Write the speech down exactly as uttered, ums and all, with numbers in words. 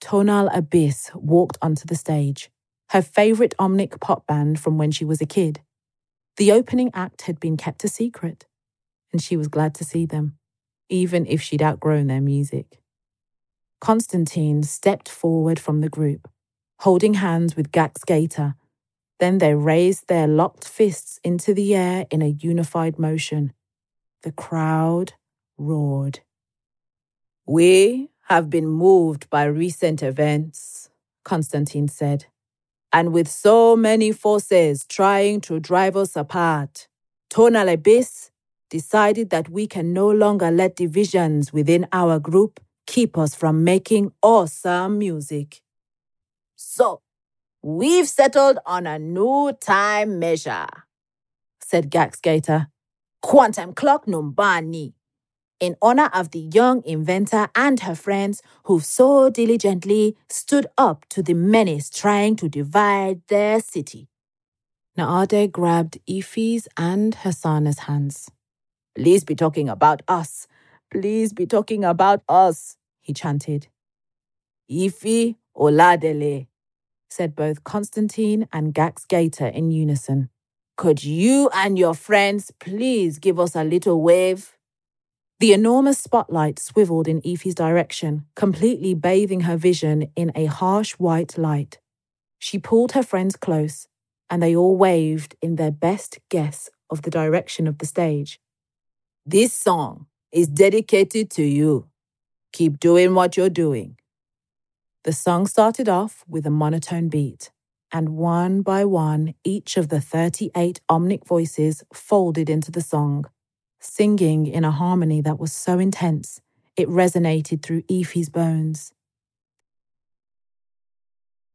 Tonal Abyss walked onto the stage, her favourite Omnic pop band from when she was a kid. The opening act had been kept a secret, and she was glad to see them, even if she'd outgrown their music. Constantine stepped forward from the group, holding hands with Gax Gator. Then they raised their locked fists into the air in a unified motion. The crowd roared. "We have been moved by recent events," Constantine said. "And with so many forces trying to drive us apart, Tonal Abyss decided that we can no longer let divisions within our group keep us from making awesome music. So, we've settled on a new time measure," said Gax Gator. "Quantum Clock Numbani, in honor of the young inventor and her friends who've so diligently stood up to the menace trying to divide their city." Naade grabbed Ife's and Hasana's hands. "Please be talking about us. Please be talking about us," he chanted. "Ife Oladele," said both Constantine and Gax Gator in unison. "Could you and your friends please give us a little wave?" The enormous spotlight swiveled in Ife's direction, completely bathing her vision in a harsh white light. She pulled her friends close, and they all waved in their best guess of the direction of the stage. "This song is dedicated to you. Keep doing what you're doing." The song started off with a monotone beat, and one by one, each of the thirty-eight Omnic voices folded into the song, singing in a harmony that was so intense it resonated through Ife's bones.